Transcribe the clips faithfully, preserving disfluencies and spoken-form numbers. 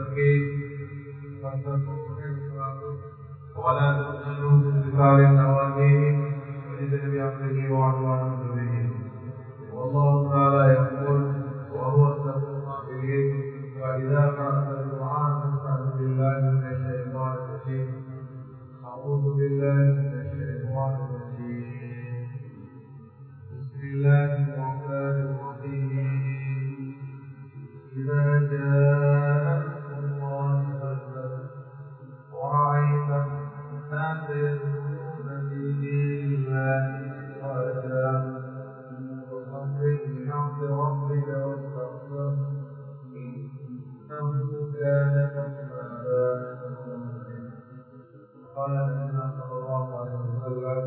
وزكي ولا تؤمنوا بانتصار النواديه وجدن بأمره وعنوان ذره والله تعالى يقول وهو السميع العليم وإذا قرأت القرآن فاستعذ بالله من الشيطان الرجيم أعوذ بالله من الشيطان الرجيم بسم الله الرحمن الرحيم إذا جاء الله ورأيت الناس يدخلون في دين الله أفواجا فصبر بحمد ربك واستغفره إنه كان توابا قال النبي صلى الله عليه وسلم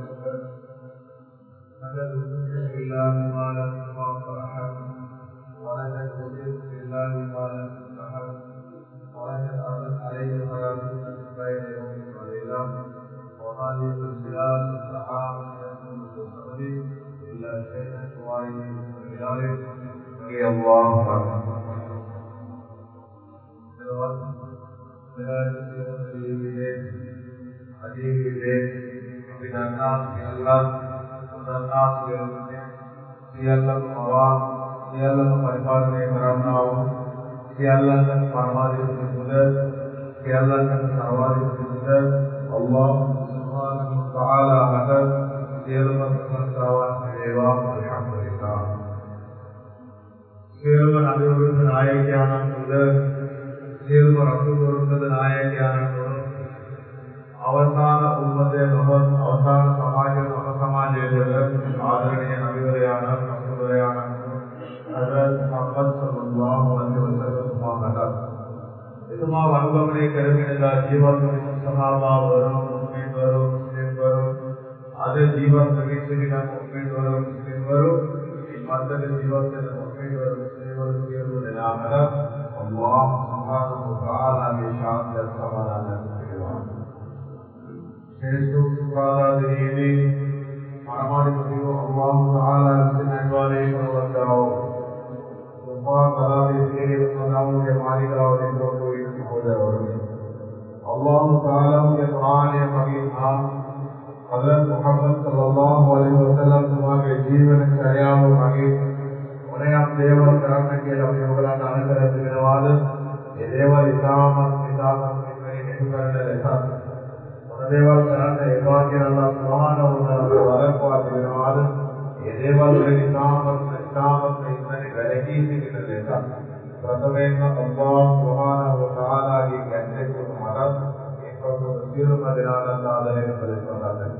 مثل الشرك بالله ما لم يخاف أحد ولن يشرك بالله ما لم يتحد ولن يتعرض عليه حياة بين يوم وليلة وهذه الصيام الطعام يكون في الصبر إلا شيئا تواريه بذلك رضي الله عنه. Hadirin pidana Allah Subhanahu wa ta'ala siapa Allah siapa peribadi meranau siapa peribadi sudah siapa peribadi sudah Allah Subhanahu wa ta'ala ada siapa persawan dewa alhamdulillah siapa nabi urut ayat yang sudah siapa rasul urut ayat yang අවසාන උම්මතේ නොවන අවසාන සමාජ මහ සමාජයේ ආදරණීය නබිවරයාණන් රසූලයාණන් හදරත් මුහම්මද් සල්ලල්ලාහු අලයිහි වසල්ලම් මහණන් එතුමා වරුගමනේ කරගෙන දා ජීවත් වන සහාබාවරු මුස්ලිම්වරු මුස්ලිම්වරු අද ජීවත් වෙමින් සිටින මුස්ලිම්වරු මුස්ලිම්වරු ඉමත්තේ ජීවත් වෙන මුස්ලිම්වරු මුස්ලිම්වරු සියලු දෙනාට අල්ලාහ් සුබ්හානහු වතාලාගේ ශාන්තිය සමාදානය Sesuatu Paramadipati Allah Taala Sinagwale Parvatao Supa Kaladi Siri Sadamu Jamari Kao Dito Koi Sihoda Varuni Allah Taala Ke Quran Ya Habib Naam Hazrat Muhammad Sallallahu Alaihi Wasallam Tumhare Jeevan Chaya Wo Habib Unhe Aap Dewa Karana Ke Apne Ugala Dana Kara Dinawad Ye Dewa Isamat Isamat Ismari Nehu Karana Lesa देवल करने एक बार अल्लाह सुभान व तआला को दिनवाद ये देवल के नामत नामत इसमें गलती से किन लेता प्रथमे अल्लाह सुभान व तआला की कहने को हमारा एक तो तस्वीर मदनाना ताला ने बताता है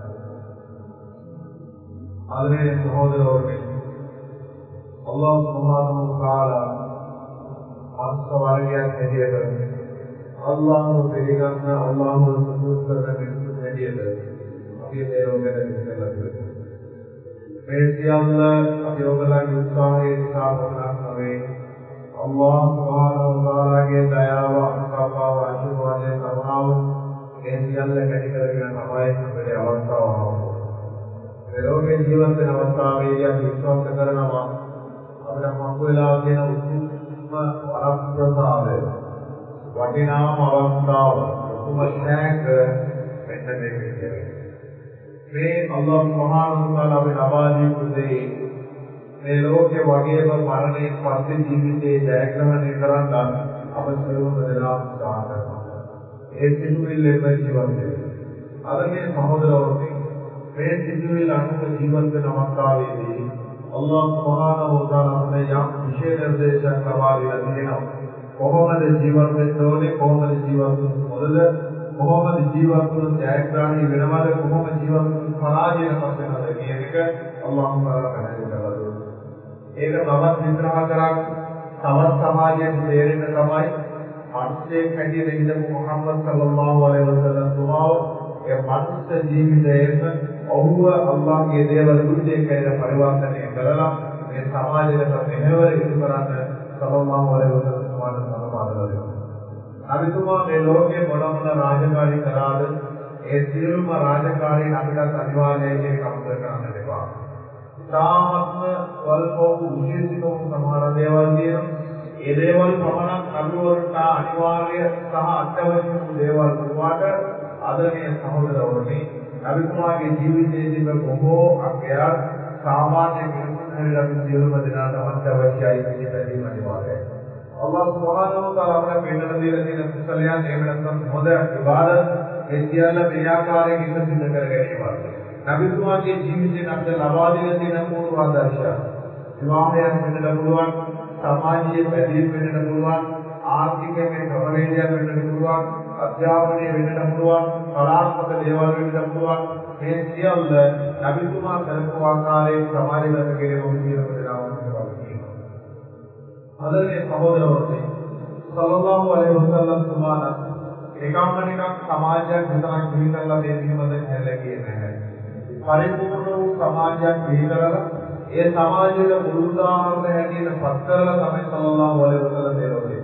आदमी सहोदर और में अल्लाह सुभान व तआला वास्तव में कहिए अल्लाह बेगमना अल्लाह सुबूत करने में चाहिए है अभी देरों में रहने लगे वैसे अल्लाह अभियोगला के उत्साह के साथ अपना हमें अल्लाह सुभान व तआला के दया व अनुकंपा व आशीर्वाद से करुणाओं ऐसी अल्लाह कहीं करके हमारे मेरे अवस्था हो देरों के जीवन में अवस्था में या विश्वास करना वा अपना मामूला के ना उत्तम वारसा है वटिनाम अवस्थाओं उपमशैक पहनने के लिए मैं अल्लाह सुभान व तआला के नवाजी खुदे मैं लोग के वाक़े पर मारने पासे जीवित जयग्रहण करना अब सर्व बदलाव चाहता हूँ ऐसे हुए लेकर जीवन में अदर सहोदर और मैं सिद्धि लाने के जीवन में नमस्कार दी अल्लाह सुभान व तआला ने यहाँ विशेष निर्देश करवाई रखना කොහොමද ජීවත් වෙන්න ඕනේ කොහොමද ජීවත් වෙන්න මොකද කොහොමද ජීවත් වෙන්න ජයග්‍රහණය වෙනවද කොහොමද ජීවත් වෙන්න පරාජයටපත් වෙනවද කියන එක අල්ලාහ් තාලා පැහැදිලි කරලා දුන්නා. ඒක තවත් විග්‍රහ කරා තවත් සමාජයෙන් තේරෙන්න තමයි මනුස්සයෙක් හැටියට ඉඳපු මුහම්මද් සල්ලල්ලාහු අලයිහි වසල්ලම් තුමාව ඒ මනුස්ස ජීවිතයෙන් ඔහුව අල්ලාහ්ගේ දේවල් දුන්නේ කියලා පරිවර්තනය කරලා මේ සමාජයට මෙහෙවර ඉදු කරන්න සල්ලල්ලාහු අලයිහි වසල්ලම් අනිතුමා මේ ලෝකේ මොන මොන රාජකාරී කරාද ඒ සියලුම රාජකාරී අපිට අනිවාර්යයෙන් කම්ප කරන්න දෙපා. තාමත්ම වල්පෝ විශේෂිතව සමහර දේවල් තියෙනවා. ඒ දේවල් පමණක් අනුවරට අනිවාර්ය සහ අත්‍යවශ්‍ය වූ දේවල් වුණාට ආදරණීය සහෝදරවරුනි නබිතුමාගේ ජීවිතයේ තිබෙන බොහෝ අගයක් සාමාන්‍ය මිනිසුන් හැරිලා සියලුම දෙනාට අත්‍යවශ්‍යයි පිළිපැදීම අනිවාර්යයි. අල්ලාහ් සුබ්හානහු වතාලා අපට පෙන්වන දීලා තියෙන කුසලයන් එහෙම නැත්නම් හොඳ ඉබාදත් ඒ සියල්ල මේ ආකාරයෙන් ඉන්න සිද්ධ කර ගැනීම. නබිතුමාගේ ජීවිතයෙන් අපිට ලබා දෙන තියෙන පූර්ව ආදර්ශය. විවාහයක් වෙන්න පුළුවන්, සමාජීය පැහැදිලි වෙන්න පුළුවන්, ආර්ථිකයේ ප්‍රවේශයක් වෙන්න පුළුවන්, අධ්‍යාපනය වෙන්න පුළුවන්, කලාත්මක දේවල් වෙන්න පුළුවන්. මේ සියල්ල නබිතුමා කරපු ආකාරයෙන් සමාජගත කිරීම කියන දෙනාම කියනවා. ආදරණීය සහෝදරවරුනි, සල්ලල්ලාහු අලයිහි වසල්ලම් තුමාන එකම නිකක් සමාජයක් විතරක් පිළිගන්නලා මේ පිළිබඳව කියලා කියන්නේ නැහැ. පරිපූර්ණ වූ සමාජයක් පිළිගලා ඒ සමාජයේ මුල් උදාහරණ හැටියට පත් කරලා තමයි සල්ලල්ලාහු අලයිහි වසල්ලම් දෙලෝකේ.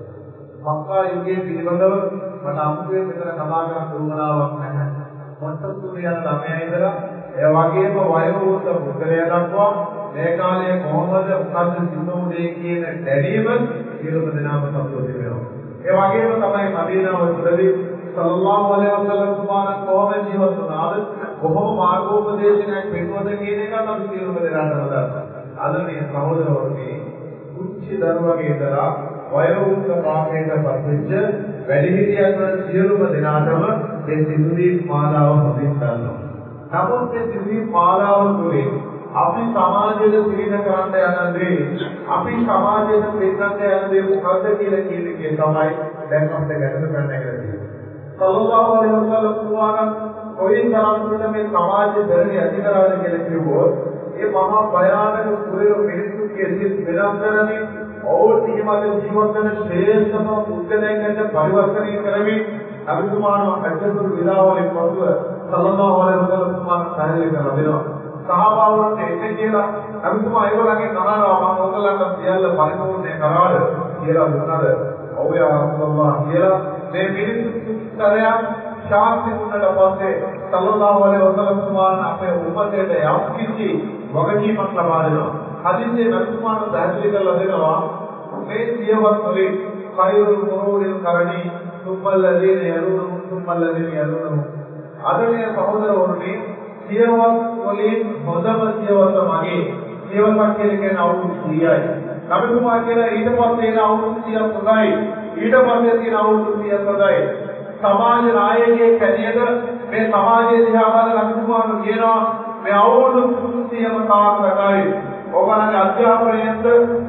මක්කා යුගයේ පිළිබඳව මට අමුතුවෙන් මෙතන කතා කරන්න උවමනාවක් නැහැ. මොන්ටසෝරි යන ළමයා ඉඳලා ඒ වගේම වයෝවෘද්ධ පුද්ගලයා දක්වා මේ කාලයේ කොහොමද උකද්ද සිද්ධුනේ කියන දැනීම සියලුම දෙනාම සතුටු වෙනවා. ඒ වගේම තමයි මදීනාව තුළදී සල්ලල්ලාහු අලයිහි වසල්ලම් තුමාන කොහොම ජීවත් වුණාද, කොහොම මාර්ගෝපදේශනයක් පෙන්වද කියන එක අපි සියලුම දෙනාටම දන්නවා. ආදරණීය සහෝදරවරුනි, කුංචි දරුවගේ ඉඳලා වයෝවෘද්ධ කාලයට පත්වෙච්ච වැඩිහිටියන් වන සියලුම දෙනාටම මේ සිද්ධි මාලාව හොඳින් දන්නවා. නමුත් මේ සිද්ධි මාලාව තුළින් අපි සමාජයේ පිළින කරන්න යනදී අපි සමාජයේ පිළිගන්න යනදී මොකද්ද කියලා කියන එක තමයි දැන් අපිට ගැටලු කරන්න කියලා. සල්ලල්ලාහු අලයිහි වසල්ලම් පුවාගන් කොයිතරම් දුරට මේ සමාජයේ බැරි ඇති කරාද කියලා කිව්වොත් ඒ මහා භයානක සුරේ මිනිස්සුගේ සිත් වෙනස් කරමින් ඕල් නියමත ජීවත් වෙන ශ්‍රේෂ්ඨම පුද්ගලයන්ට පරිවර්තනය කරමින් අභිතුමාන අජතුරු විලාවලින් පසුව සල්ලල්ලාහු අලයිහි වසල්ලම් තුමාන පැහැදිලි කරලා දෙනවා. සහාබාවන්ට එක කියලා අභිතුමා ඒගොල්ලන්ගේ කරනවා මම ඔයගොල්ලන්ට සියල්ල පරිපූර්ණය කරාද කියලා දුන්නාද? ඔව් යා රසූලල්ලාහ් කියලා මේ මිනිස්සුන්ට ශාස්ත්‍රය දුන්නට පස්සේ සල්ලල්ලාහු අලයිහි වසල්ලම් තුමාන අපේ උම්මතේට යම් කිසි වගකීමක් ලබා දෙනවා. හදිස්සියේ නබිතුමාට පැහැදිලි කරලා දෙනවා මේ සියවත් වලින් khayru murudil karani thummalladheena yalunhum thummalladheena yalunhum. ආදරණීය සහෝදරවරුනි, සියවත් වලින් හොඳම සියවත මගේ සියවතක් කියන්නේ අවුරුදු සීයයි. නබිතුමා කියලා ඊට පස්සේ එන අවුරුදු සීයක් හොඳයි. ඊට පස්සේ තියෙන අවුරුදු සීයක් හොඳයි. සමාජ නායකයෙක් හැටියට මේ සමාජයේ දිහා බලන නබිතුමාට කියනවා මේ අවුරුදු සීයම කාර්යකයි. ඔයගලගේ අධ්‍යාපනයෙන්ද,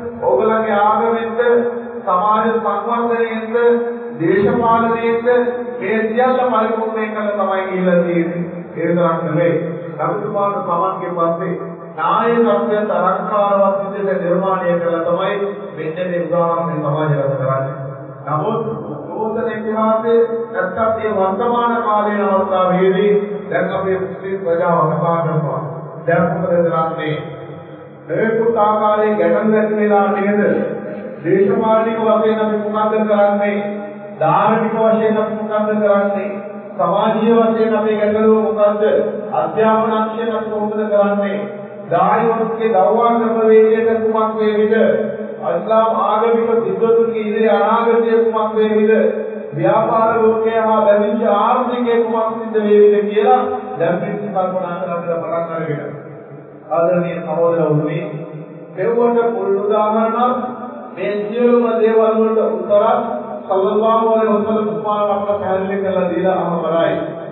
ඔයගලගේ ආගමෙන්ද, සමාජ සංවර්ධනයෙන්ද, දේශපාලනයෙන්ද මේ සියල්ල පරිපූර්ණ කරලා තමයි කියලා තියෙන්නේ. ඒ විතරක් නෙවෙයි. නබිතුමාට සමන්ගේ පස්සේ නායකත්වය තරංකාරවත් විදිහට නිර්මාණය කළා තමයි මෙන්න මේ උදාහරණය සමාජගත කරන්නේ. නමුත් නූතන ඉතිහාසයේ නැත්තම් මේ වර්තමාන කාලයේ අවස්ථාවේදී දැන් අපේ මුස්ලිම් ප්‍රජාව කතා කරනවා. දැන් මොකද කරන්නේ? ඒකුත් ආකාරයේ ගැටලු ඇති වෙලා නේද? දේශපාලනික වශයෙන් අපි මොකක්ද කරන්නේ? ධාර්මික වශයෙන් අපි මොකක්ද කරන්නේ? සමාජීය වශයෙන් අපේ ගැටලුව මොකක්ද? අධ්‍යාපන අංශයෙන් අපි කොහොමද කරන්නේ? දායකත්වයේ දරුවා ක්‍රම වේගයට කුමක් වේවිද? ඉස්ලාම් ආගමික විද්වතුන්ගේ ඉදිරි අනාගතය කුමක් වේවිද? ව්‍යාපාර ලෝකයේ හා බැඳිච්ච ආර්ථිකයේ කුමක් සිද්ධ වේවිද කියලා දැන් මේ කල්පනා කරලා පටන් අරගෙන. ආදරණීය සහෝදරවරුනි, දෙවොන්ට පුරුදු උදාහරණ මේ සියලුම දේවල් වලට උත්තර සල්ලල්ලාහු අලයිහි වසල්ලම් උපාරක් පැහැදිලි කරලා දීලා අහවරයි.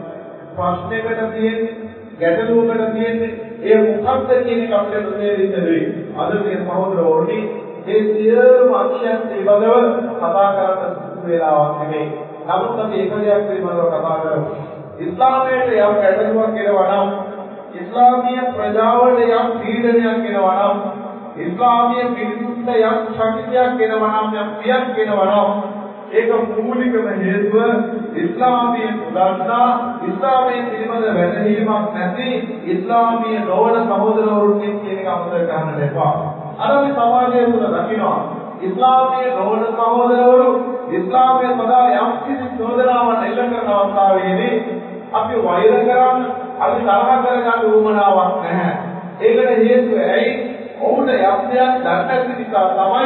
ප්‍රශ්නයකට තියෙන්නේ, ගැටලුවකට තියෙන්නේ ඒ මොකක්ද කියන එක අපිට තේරෙන්නේ. ආදරණීය සහෝදරවරුනි, මේ සියලුම අක්ෂයන් පිළිබඳව කතා කරන්න සුදුසු වෙලාවක් නෙමෙයි. නමුත් අපි එක දෙයක් පිළිබඳව කතා කරමු. ඉස්ලාමයේ යම් ගැටලුවක් එනවා නම්, ඉස්ලාමීය ප්‍රජාවල යම් පීඩනයක් එනවා නම්, ඉස්ලාමීය පිළිතුරට යම් ශක්තියක් එනවා නම්, යම් පියක් එනවා නම්, ඒක මූලිකම හේතුව ඉස්ලාමීය දර්ශනා, ඉස්ලාමයේ පිළිබඳ වැටහීමක් නැති ඉස්ලාමීය නොවන සහෝදරවරුන්ගේ කියන එක අමතක කරන්න එපා. අර මේ සමාජයේ තුල දකිනවා ඉස්ලාමීය නොවන සහෝදරවරු ඉස්ලාමයේ සදා යම් කිසි චෝදනාවක් එල්ල කරන අවස්ථාවේදී අපි වෛර කරන්න, අපි තරහ කරගන්න උවමනාවක් නැහැ. ඒකට හේතුව ඇයි? ඔවුන්ට යම් දෙයක් දැක්ක නිසා තමයි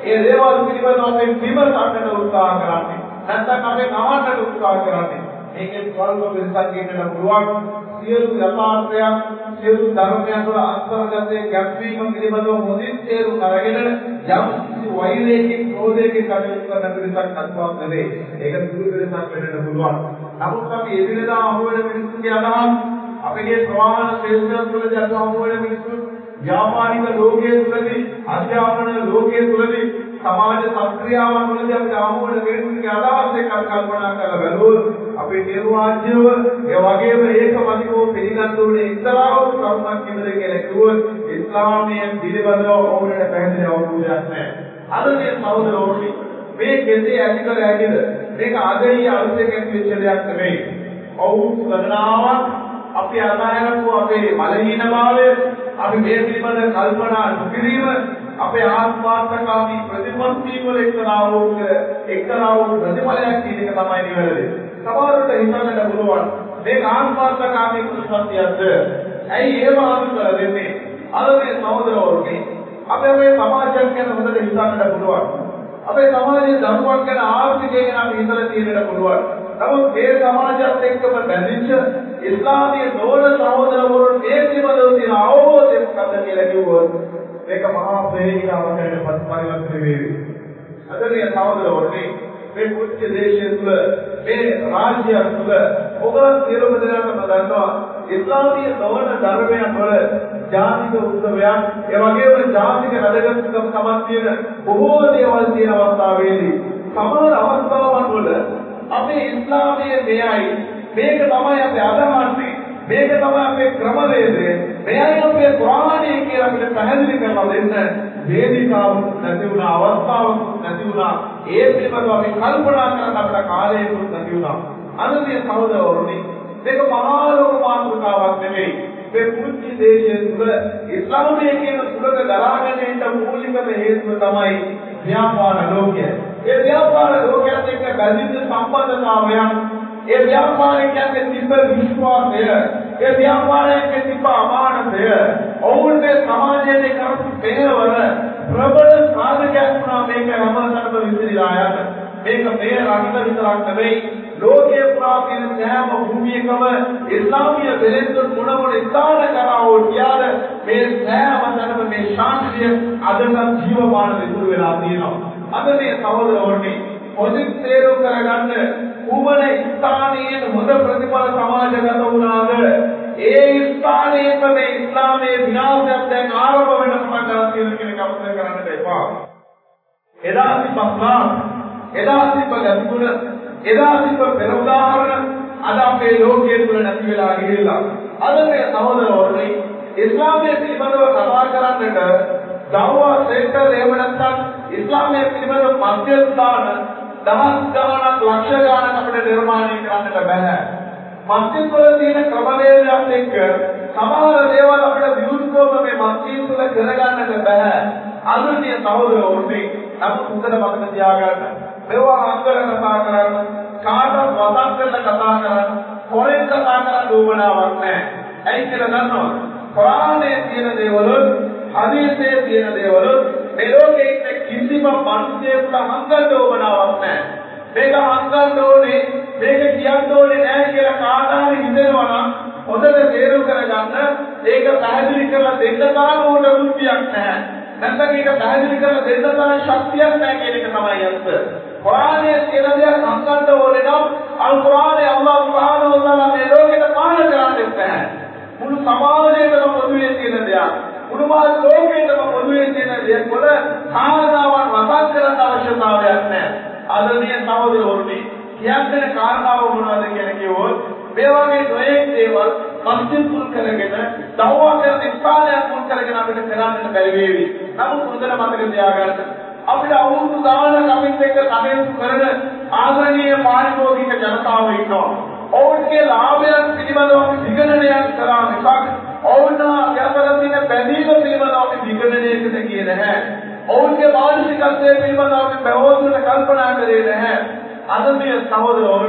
ඒ දේවල් පිළිබඳව අපි විමසන්නට උත්සාහ කරන්නේ. නැත්නම් අපි නවන්නට උත්සාහ කරන්නේ. මේකේ ස්වල්ප වෙනසක් ඉන්නට පුළුවන්. සියලු යථාර්ථයන් සියලු ධර්මයන් වල අන්තර්ගතයේ ගැඹීම පිළිබඳව මොදින් තේරුම් අරගෙන යම් කිසි වෛරයකින් ක්‍රෝධයකින් කටයුතු කරන පිළිසක් අත්වක් නෙවේ. ඒක දුරු වෙනසක් වෙන්නට පුළුවන්. නමුත් අපි එදිනෙදා අහු වෙන මිනිස්සුන්ගේ අදහස් අපගේ ප්‍රවාහන ශේෂ්ත්‍රය තුළදී අද අහු වෙන මිනිස්සු ව්‍යාපාරික ලෝකයේ තුළදී අධ්‍යාපන ලෝකයේ තුළදී සමාජ සංක්‍රියාවන් වලදී අපි අහු වෙන මිනිස්සුන්ගේ අදහස් එක්ක කල්පනා කරලා බලුවොත් අපේ නිර්වාචනව ඒ වගේම ඒකමතිකව පිළිගන්න ඕනේ ඉස්ලාම කරුණක් කියනද කියලා කිව්වොත් ඉස්ලාමයේ පිළිබඳව ඕනට පැහැදිලි අවබෝධයක් නැහැ. අද මේ සහෝදරවරුනි මේ කෙසේ ඇති කර හැකිද? මේක අදයි අලුතෙන් ඇතිවෙච්ච දෙයක් නෙමෙයි. අවුරුදු ගණනාවක් අපි අතහැරපු අපේ මලහීනභාවය අපි මේ පිළිබඳ කල්පනා නොකිරීම අපේ ආත්මාර්ථකාමී ප්‍රතිපත්ති වල එක්තරා වූ එක්තරා වූ ප්‍රතිඵලයක් කියන එක තමයි නිවැරදි. සමහරවිට හිතන්නට පුළුවන් මේක ආත්මාර්ථකාමී ප්‍රතිපත්තියක්ද? ඇයි ඒව අනුකර දෙන්නේ? අද මේ සහෝදරවරුනි අපේ මේ සමාජයක් ගැන හොඳට හිතන්නට පුළුවන්. අපේ සමාජයේ දරුවන් ගැන ආර්ථිකය ගැන අපි හිතලා තියෙන්නට පුළුවන්. නමුත් මේ සමාජයත් එක්කම බැඳිච්ච ඉස්ලාමීය නොවන සහෝදරවරුන් මේ පිළිබඳව තියෙන අවබෝධය මොකක්ද කියලා කිව්වොත් මේක මහා ප්‍රේරණාවකට පරිවර්තනය වෙවි. අද මේ සහෝදරවරුනි මේ පුංචි දේශය තුළ මේ රාජ්‍යය තුළ ඔබ සියලුම දෙනාටම දන්නවා ඉස්ලාමීය නොවන ධර්මයන් වල ජාතික උත්සවයන් ඒ වගේම ජාතික රැඳගත්කම් සමත් තියෙන බොහෝ දේවල් තියෙන අවස්ථාවේදී සමහර අවස්ථාවන් වල අපේ ඉස්ලාමයේ මෙයයි මේක තමයි අපේ අදහන්නේ මේක තමයි අපේ ක්‍රමවේදය මෙයයි අපේ කුරාණය කියලා අපිට පැහැදිලි කරලා දෙන්න වේදිකාවක් නැති වුණා අවස්ථාවක් නැති වුණා ඒ පිළිබඳව අපි කල්පනා කරන්න අපට කාලයකුත් නැති වුණා. අනුදී සහෝදරවරුනි මේක මහා ලෝක මාතෘකාවක් නෙමෙයි. මේ පුංචි දේශය තුළ ඉස්ලාමයේ කියන සුලක දරාගෙන ඉන්න මූලිකම හේතුව තමයි ව්‍යාපාර ලෝකය. ඒ ව්‍යාපාර ලෝකයට එක්ක බැඳිච්ච සම්බන්ධතාවයන් ඒ ව්‍යාපාරිකයන්ගේ තිබ්බ විශ්වාසය ඒ ව්‍යාපාරයේ තිබ්බ අමානතය ඔවුන්ගේ සමාජයේ කරපු පෙරවර ප්‍රබල සාධකයක් වුණා මේක හැමතැනම විසිරීලා යන මේක මේ රටක විතරක් නෙවෙයි ලෝකයේ පුරා තියෙන සෑම භූමියකම ඉස්ලාමීය වෙලෙන්දුන් මොන මොන ස්ථාන කරවෝ කියාද මේ සෑම තැනම මේ ශාන්තිය අදට ජීවමාන විදුර වෙලා තියෙනවා. අද මේ සහෝදරවරුනි පොසිට් තේරුම් කරගන්න කුමන ස්ථානයේ හොඳ ප්‍රතිඵල සමාජගත වුණාද ඒ ස්ථානයේම මේ ඉස්ලාමයේ විනාශයක් දැන් ආරම්භ වෙන පටන් තියෙන කෙනෙක් අපිට කරන්නට එපා. එදා සිපස්ලා එදා සිප ගතිගුණ එදා සිප පෙර උදාහරණ අද අපේ ලෝකයේ තුල නැති වෙලා ගිහිල්ලා අද මේ සහෝදරවරුනි ඉස්ලාමයේ පිළිබඳව කතා කරන්නට දවවා සෙන්ටර් එහෙම නැත්නම් ඉස්ලාමයේ පිළිබඳව මධ්‍යස්ථාන දහස් ගණනක් ලක්ෂ ගණනක් අපිට නිර්මාණය කරන්නට බෑ. මස්ජිද් වල තියෙන ක්‍රමවේදයන් එක්ක සමහර දේවල් අපිට විරුද්ධවම මේ මස්ජිද් තුළ කරගන්නට බෑ. අනුන්ගේ සහෝදරවරුනි අපි උත්තර මතක තියාගන්න. මේවා අංගල කතා කරන්න, කාටවත් වදන් කරලා කතා කරන්න, කොරෙන් කතා කරන්න ඕමනාවක් නැහැ. ඇයි කියලා දන්නවද? කුරානයේ තියෙන දේවල්, හදීසයේ තියෙන දේවල් මේ ලෝකයේ ඉන්න කිසිම මිනිසෙකුට හංගන්න ඕමනාවක් නැහැ. මේක හංගන්න ඕනේ, මේක කියන්න ඕනේ නැහැ කියලා කාටහරි හිතෙනවා නම් හොඳට තේරුම් කරගන්න ඒක පැහැදිලි කරලා දෙන්න තරම් ඕන බුද්ධියක් නැහැ. නැත්නම් ඒක පැහැදිලි කරලා දෙන්න තරම් ශක්තියක් නැහැ කියන එක තමයි අර්ථ. කුරානයේ කියන දේ හංගන්න ඕනේ නම් අල් කුරානයේ අල්ලාහ් සුබ්හානහු වතාලා මේ ලෝකෙට පාලනය කරන්නේ නැහැ. මුළු සමාජයේම පොදුවේ තියෙන දෙයක්. මුළු මාත් ලෝකයේම පොදුවේ තියෙන දෙයක් වල කාරණාවන් වසන් කරන්න අවශ්‍යතාවයක් නැහැ. අදදී සහෝදරවරුනි කියන්නේ කාරණාව මොනවද කියලා කිව්වොත් මේ වගේ නොයෙක් දේවල් මස්ජිද් තුල් කරගෙන දවවා කරන ස්ථානයක් තුල් කරගෙන අපිට කරන්නට බැරි වේවි. නමුත් හොඳට මතක තියාගන්න අපිට අවුරුදු ගානක් අපිත් එක්ක කටයුතු කරන ආදරණීය පාරිභෝගික ජනතාව ඉන්නවා. ඔවුන්ගේ ලාභයන් පිළිබඳව අපි විගණනයක් කරා මිසක් ඔවුන් යතර තියෙන බැඳීම පිළිබඳව අපි විගණනයකට ගියේ නැහැ. ඔවුන්ගේ මානසිකත්වය පිළිබඳව අපි බහුවතුන කල්පනා කරේ නැහැ. අද මේ සහෝදරවරුනි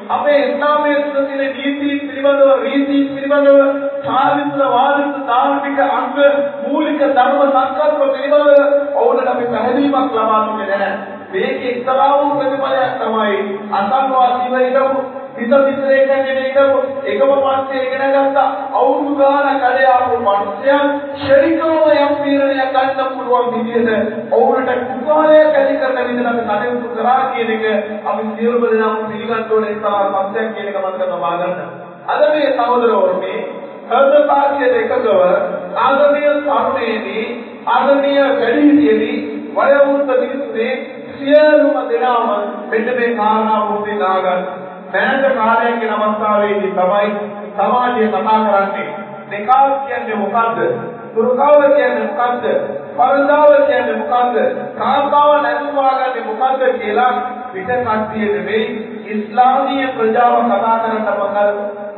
අපේ ඉස්ලාමයේ තුල තියෙන නීති පිළිබඳව රීති පිළිබඳව චාරිත්‍ර වාදිත ධාර්මික අංග මූලික ධර්ම සංකල්ප පිළිබඳව ඔවුන්ට අපි පැහැදිලිමක් ලබා දුන්නේ නැහැ. මේක එක්තරා වූ ප්‍රතිඵලයක් තමයි අසංවාදීව ඉඳපු විතවිතරේ කියන්නේ ඉඳපු එකම පස්සේ ඉගෙන ගත්ත අවුරුදු ගාන කඩේ ආපු මනුස්සයන් ශරීරව යම් පීඩනයක් ගන්න පුළුවන් විදිහට ඔවුන්ට කුසලයේ කැලි කරන විදිහට අපි කටයුතු කරා කියන එක අපි සියලුම දෙනාම පිළිගන්න ඕනේ එක්තරා පස්යක් කියන එක මතක තබා ගන්න. අද මේ සහෝදරවරුනි හෘදපාක්ෂයේ එකකව ආගමීය සාමනේදී ආගමීය වැඩිහිටියේදී වයෝවෘද්ධ මිනිස්සුනේ සියලුම දෙනාම මෙන්න මේ කාරණා වුණේ නාගන්න. දැනට කාලයක් යන අවස්ථාවේදී තමයි සමාජය කතා කරන්නේ නිකාල් කියන්නේ මොකද්ද? පුරුකාව කියන්නේ මොකද්ද? පරදාව කියන්නේ මොකද්ද? කාන්තාව නැතුවාගන්නේ මොකද්ද කියලා පිට කට්ටිය නෙවෙයි ඉස්ලාමීය ප්‍රජාව කතා කරන්න පටන්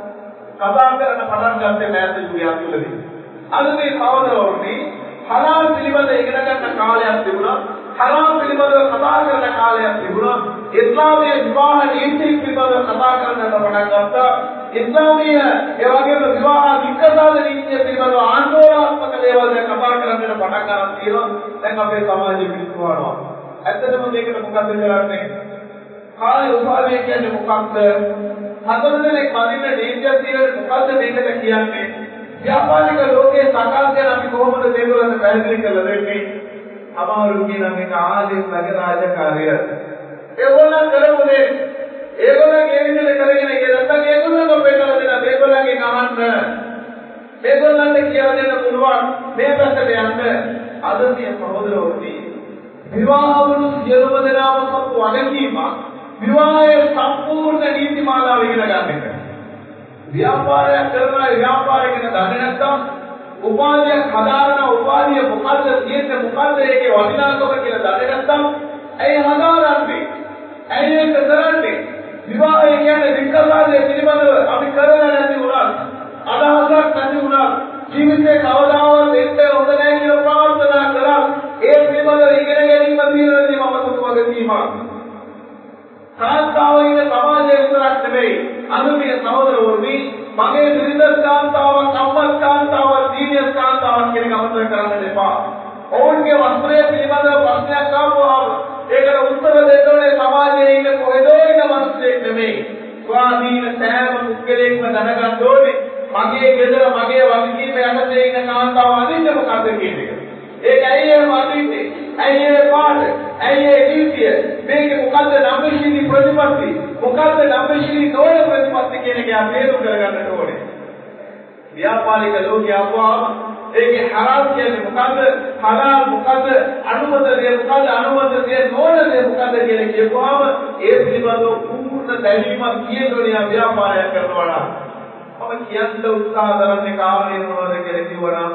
කතා කරන පටන් ගත්තේ මෑත යුගය තුළදී. අද මේ සහෝදරවරුනි හලාල් පිළිබඳ ඉගෙන ගන්න කාලයක් තිබුණා. හලාල් පිළිබඳව කතා කරන කාලයක් තිබුණා. ඉස්ලාමීය විවාහ නීති පිළිබඳව කතා කරන්නට පටන් ගත්තා. ඉස්ලාමීය ඒ වගේම විවාහ විකසාද නීතිය පිළිබඳව ආందోලනාත්මක දේවල් දැන් කතා කරන්නට පටන් ගන්න තියෙනවා. දැන් අපේ සමාජයේ පිළිතුරනවා. ඇත්තටම මේකට මොකක්ද කරන්නේ? කාලේ උපාධිය කියන්නේ මොකක්ද? හතර දෙනෙක් වදින්න නීතිය තියෙන්නේ මොකද්ද මේකට කියන්නේ? ව්‍යාපාරික ලෝකයේ සකල්යන අපි කොහොමද මේගොල්ලන්ට පැහැදිලි කරලා දෙන්නේ? අමාරු කියන මේක ආදීන්ගේ රාජකාරිය. ඒගොල්ලන් කරමුනේ. ඒගොල්ලන්ගේ විදිහට කරගෙන ඉන්නේ නැත්නම් ඒගොල්ලන්ව පෙන්නලා දෙන ඒගොල්ලන්ගෙන් අහන්න. ඒගොල්ලන්ට කියලා දෙන්න පුළුවන් මේ පැත්තට යන්න. අද මේ සහෝදරවරුනි විවාහවල සියලුම දෙනාම සතු වගකීමක් විවාහයේ සම්පූර්ණ නීතිමාලාව ඉගෙන ගන්න එක. ව්‍යාපාරයක් කරනවා ව්‍යාපාරයක දන්නේ නැත්නම් උපාධියක් හදාරන උපාධිය මොකද්ද කියන්නේ මොකද්ද ඒකේ වටිනාකම කියලා දන්නේ නැත්නම් ඇයි හදාරන්නේ? ඇයි ඒක කරන්නේ? විවාහය කියන්නේ විකල්පයේ පිළිබඳව අපි කරලා නැති වුණා. අදහසක් නැති වුණා. ජීවිතේ කවදාවත් දෙන්න හොඳ නැහැ කියලා ප්‍රාර්ථනා කළා. ඒ පිළිබඳව ඉගෙන ගැනීම තියෙනදී මම සතුටු වගකීමක්. කාන්තාවයින සමාජයේ විතරක් නෙවෙයි අනුමිය සහෝදරවරුනි මගේ බිරිඳ කාන්තාවක් අම්මත් කාන්තාවක් සීනියර් කාන්තාවක් කියන කමතර කරන්න දෙපා. ඔවුන්ගේ වස්ත්‍රය පිළිබඳව ප්‍රශ්නයක් ආවම ඒකට උත්තර දෙන්න ඕනේ සමාජයේ ඉන්න කොහෙදෝ ඉන්න මිනිස්සෙක් නෙමෙයි. ස්වාධීන සෑම පුද්ගලයෙක්ම දැනගන්න ඕනේ මගේ ගෙදර මගේ වගකීම යටතේ ඉන්න කාන්තාව අදින්න මොකද්ද කියන එක. ඒක ඇයි එහෙම අදින්නේ? ඇයි ඒ පාඩ? ඇයි ඒ නීතිය? මේක මොකද්ද නම්බශීලී ප්‍රතිපත්ති? මොකද්ද නම්බශීලී නොවන ප්‍රතිපත්ති කියන එක අපි තේරුම් කරගන්නට ඕනේ. ව්‍යාපාරික ලෝකයේ අපවාම ඒකේ හරාම් කියන්නේ මොකද්ද? හලාල් මොකද්ද? අනුමත දේ මොකද්ද? අනුමත දේ නොවන දේ මොකද්ද කියලා කියපුවාම ඒ පිළිබඳව පූර්ණ දැනීමක් තියෙනවා ව්‍යාපාරයක් කරනවා. මම කියන්න උත්සාහ කරන්නේ කාරණේ මොනවද කියලා කිව්වනම්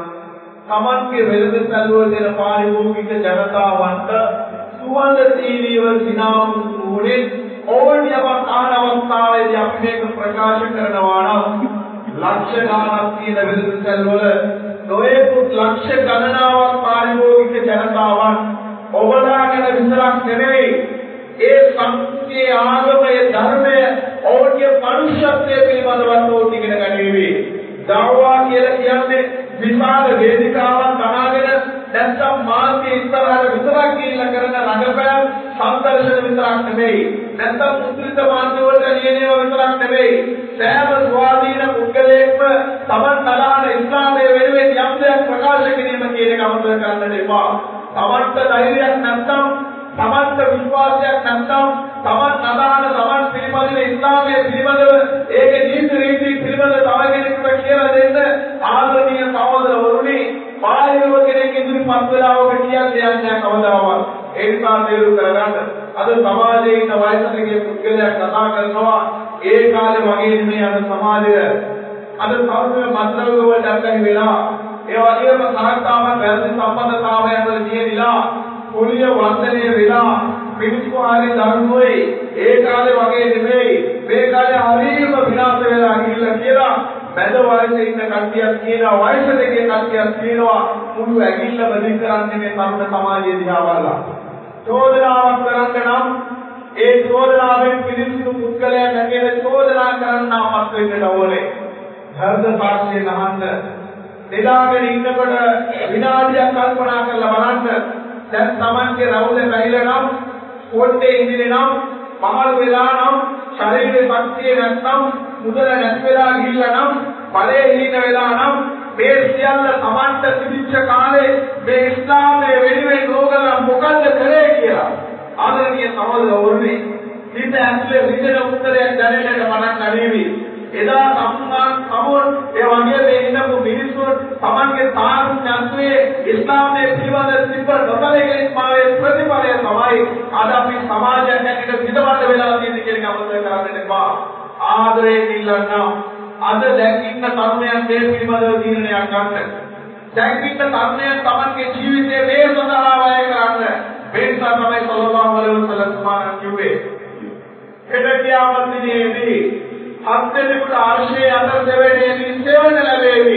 තමන්ගේ වෙළඳ සැලුව දෙන පාරිභෝගික ජනතාවන්ට සුවඳ තීරීව සිනාම් වූනේ ඕනියම ආන අවස්ථාවේදී අපි මේක ප්‍රකාශ කරනවා නම් ලක්ෂ ගණනක් තියෙන වෙළඳ සැලුවල නොයෙකුත් ලක්ෂ ගණනාවක් පාරිභෝගික ජනතාවන් ඔබලා ගැන විතරක් නෙවෙයි ඒ සංස්කෘතියේ ආගමයේ ධර්මයේ ඕනිය මනුෂ්‍යත්වයේ පිළිබඳව ඕක ඉගෙන ගනිවි. දාවා කියලා කියන්නේ විශාල වේදිකාවක් තනාගෙන නැත්නම් මාර්ගය ඉස්සරහට විතරක් ගිහිල්ලා කරන රඟපෑම් සම්දර්ශන විතරක් නෙවෙයි නැත්නම් මුද්‍රිත මාර්ග වලට ලියනේව විතරක් නෙවෙයි සෑම ස්වාධීන පුද්ගලයෙක්ම තමන් තලාන ඉස්ලාමයේ වෙනුවෙන් යම් දෙයක් ප්‍රකාශ කිරීම කියන එක අමතක කරන්න එපා. තමන්ට ධෛර්යයක් නැත්නම් තමන්ට විශ්වාසයක් නැත්නම් තමන් අදාන තමන් පිළිබඳව ඉස්ලාමයේ පිළිබඳව ඒකේ නීති රීති පිළිබඳව තව කෙනෙකුට කියලා දෙන්න ආදරණීය සහෝදරවරුනි පාරිභෝගික කෙනෙක් ඉදිරිපත් වෙලා ඔබ කියන්නේ නැහැ කවදාවත්. ඒ නිසා තේරුම් කරගන්න. අද සමාජයේ ඉන්න වයසකගේ පුද්ගලයා කතා කරනවා ඒ කාලේ වගේ නෙමෙයි අද සමාජය. අද සෞම්‍ය මත්ද්‍රව්‍ය වලට අත්හැරි වෙලා ඒ වගේම සාහිත්‍යමය වැරදි සම්බන්ධතාවයන් වල ජීවිලා කුලිය වර්ධනය වෙලා මිනිස්සු ආගේ දරුවෝයි ඒ කාලේ වගේ නෙමෙයි මේ කාලේ හරියම විනාශ වෙලා ගිහිල්ලා කියලා මැද වයසේ ඉන්න කට්ටියක් කියනවා වයසට ගිය කට්ටියක් කියනවා මුළු ඇඟිල්ලම දික් කරන්නේ මේ තරුණ සමාජයේ දිහා බලලා. චෝදනාවක් කරන්න නම් ඒ චෝදනාවෙන් පිළිසිදු පුද්ගලයන් හැටියට චෝදනා කරන්නාමත් වෙන්නට ඕනේ. ධර්ම සාක්ෂිය නහන්න දෙලාගෙන ඉන්නකොට විනාඩියක් කල්පනා කරලා බලන්න. දැන් Tamange රවුල වැහිලා නම් කොණ්ඩේ ඉඳිලේ නම් පහළ වෙලා නම් ශරීරේ ශක්තිය නැත්නම් මුදල නැති වෙලා ගිහිල්ලා නම් බලේ හීන වෙලා නම් මේ සියල්ල Tamanට තිබිච්ච කාලේ මේ ඉස්ලාමයේ වෙනුවෙන් ඕගොල්ලෝ මොකද්ද කරේ කියලා ආදරණීය සහෝදරවරුනි හිත ඇතුලේ විදින උත්තරයක් දැනෙන්නට පටන් ගනීවි. එදා සම්මාන සමෝන් ඒ වගේ මේ ඉන්නපු මිනිස්සුන් Tamange තාරුණ්‍යත්වයේ ඉස්ලාමයේ පිළිබඳ තිබ්බ නොබලයෙන් මාගේ ප්‍රතිපලය තමයි අද අපි සමාජයක් ඇතුළත විදවන්න වෙලා තියෙන්නේ කියන එක අමතක කරන්න එපා. ආදරයෙන් ඉල්ලන්න අද දැන් ඉන්න තරුණයන් මේ පිළිබඳව තීරණයක් ගන්න. දැන් ඉන්න තරුණයන් Tamange ජීවිතයේ මේ සඳහා වැය කරන්න. මේ නිසා තමයි සල්ලල්ලාහු අලයිහි වසල්ලම් සමාන කිව්වේ. එද කියාමත් දිනේදී හත්දෙනෙකුට ආශ්‍රය අතර දෙවෙනිදී සේවන ලැබෙවි.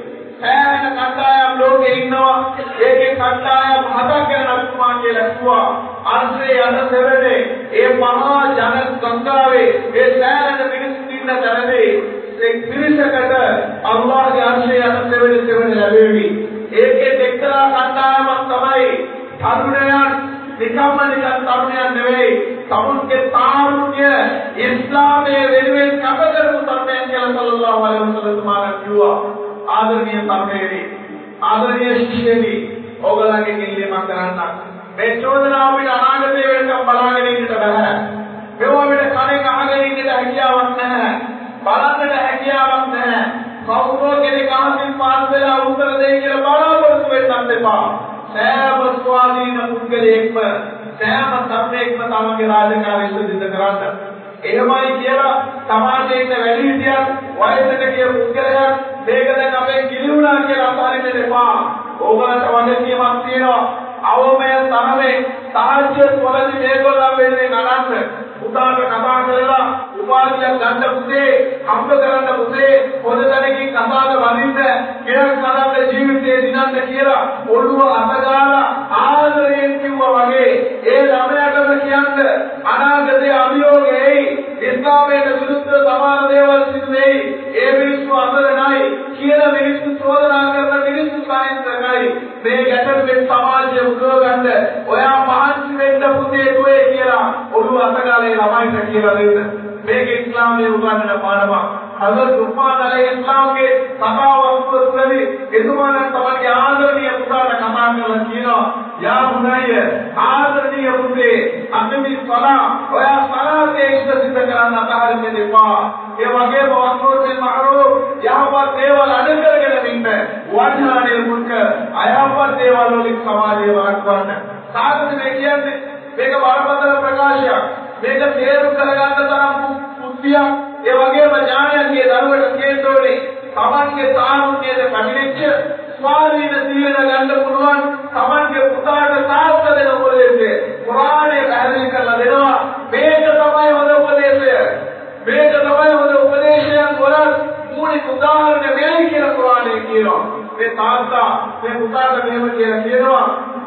සෑහෙන කණ්ඩායම් ලෝකේ ඉන්නවා. ඒකේ කණ්ඩායම් හතක් ගැන අතුමා කියලා කිව්වා. ආශ්‍රය අතර දෙවෙනේ ඒ මහා ජන ගංගාවේ ඒ සෑහෙන මිනිස්සු ඉන්න තැනදී ඒ පිරිසකට අල්ලාහගේ ආශ්‍රය අතර දෙවෙනේ සේවන ලැබෙවි. ඒකේ එක්තරා කණ්ඩායමක් තමයි තරුණයන් නිකම්ම නිකන් තරුණයන් නෙවෙයි තමුන්ගේ තාරුණ්‍ය ඉස්ලාමයේ වෙනුවෙන් කප කරපු තරුණයන් කියලා සල්ලල්ලාහු අලයිහි වසල්ලම් මාන කිව්වා. ආදරණීය තරුණයනි ආදරණීය ශිෂ්‍යනි ඕගොල්ලන්ගේ කිල්ලීමක් කරන්න මේ චෝදනාව අපිට අනාගතයේ වෙනකම් බලාගෙන ඉන්නට බෑ. මේවා අපිට කණෙන් අහගෙන ඉන්නට හැකියාවක් නැහැ. බලන්නට හැකියාවක් නැහැ. කවුරුෝ කෙනෙක් අහසින් පාස් වෙලා උත්තර දෙයි කියලා බලාපොරොත්තු වෙන්නත් එපා. සෑම ස්වාධීන පුද්ගලයෙක්ම සෑම තරුණයෙක්ම තමගේ රාජකාරී සිද්ධ කරන්න. එහෙමයි කියලා සමාජයේ ඉන්න වැඩිහිටියන් වයසට ගිය පුද්ගලයන් මේක දැන් අපේ කිලිුණා කියලා අතාරින්න එපා. ඕගලන්ට වගකීමක් තියෙනවා. අවමය තරමේ සාහිත්‍ය වලදී මේගොල්ලෝ වෙන්නේ නරන්න. උදාට කතා කරලා උපාධියක් ගන්න පුතේ හම්බ කරන්න පුතේ පොද දැනකින් කතාවක වදින්න කෙනෙක් කරන්න ජීවිතේ දිනන්න කියලා ඔළුව අතගාලා ආදරයෙන් කිව්වා වගේ ඒ ළමයාටම කියන්නේ අනාගතයේ අභියෝගයයි ඉස්ලාමයට විරුද්ධ සමාන දේවල් සිදු වෙයි. ඒ මිනිස්සු අතර නැයි කියලා මිනිස්සු චෝදනා කරන මිනිස්සු සාහිත්‍යයි මේ ගැටලුවෙන් සමාජය උදව ගන්න ඔයා මහන්සි වෙන්න පුතේ දුවේ කියලා ඔළුව අතගාලා ළමයිට කියලා දෙන්න. මේක ඉස්ලාමයේ උගන්වන පාඩමක්. හදරත් උස්මාන් අලයිහිස්ලාම්ගේ සභාවක් තුළදී එතුමාණන් තමන්ගේ ආදරණීය පුතාට කතා කරලා කියනවා යා මුනය ආදරණීය පුතේ අකමි සලා ඔයා සලාතේ ඉස්ස සිද්ධ කරන්න අතහරින්න එපා. ඒ වගේම වස්තුවල් මහරූෆ් යහපත් දේවල් අඩ කරගෙන ඉන්න වර්ධනයේ මුල්ක අයහපත් දේවල් වලින් සමාජය වළක්වන්න. සාධනේ කියන්නේ මේක බරපතල ප්‍රකාශයක්. මේක තේරුම් කරගන්න තරම් බුද්ධියක් ඒ වගේම ඥානයන්ගේ දරුවට තියෙන්නේ තමන්ගේ තාරුණ්‍යයට පැමිණෙච්ච ස්වාධීන තීරණ ගන්න පුළුවන් තමන්ගේ පුතාට සාර්ථක දෙන උපදේශය කුරානයේ පැහැදිලි කරලා දෙනවා. මේක තමයි හොඳ උපදේශය. මේක තමයි හොඳ උපදේශයන් වල මූලික උදාහරණ වෙයි කියලා කුරානයේ කියනවා. මේ තාත්තා මේ පුතාට මෙහෙම කියලා කියනවා